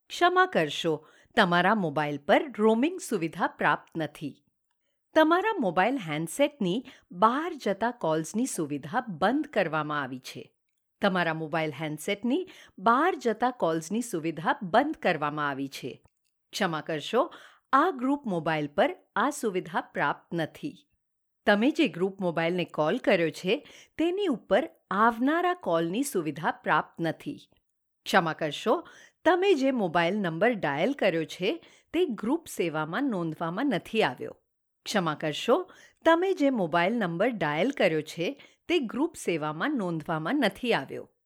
ક્ષમા કરશો, તમારા મોબાઈલ પર રોમિંગ સુવિધા પ્રાપ્ત નથી. તમારા મોબાઈલ હેન્ડસેટની બહાર જતા કોલ્સની સુવિધા બંધ કરવામાં આવી છે. તમારા મોબાઈલ હેન્ડસેટની બહાર જતા કોલ્સની સુવિધા બંધ કરવામાં આવી છે. ક્ષમા કરશો, આ ગ્રુપ મોબાઈલ પર આ સુવિધા પ્રાપ્ત નથી. તમે જે ગ્રુપ મોબાઈલને કોલ કર્યો છે તેની ઉપર આવનારા કોલની સુવિધા પ્રાપ્ત નથી. ક્ષમા કરશો, તમે જે મોબાઈલ નંબર ડાયલ કર્યો છે તે ગ્રુપ સેવામાં નોંધવામાં નથી આવ્યો. ક્ષમા કરશો, તમે જે મોબાઈલ નંબર ડાયલ કર્યો છે તે ગ્રુપ સેવામાં નોંધવામાં નથી આવ્યો.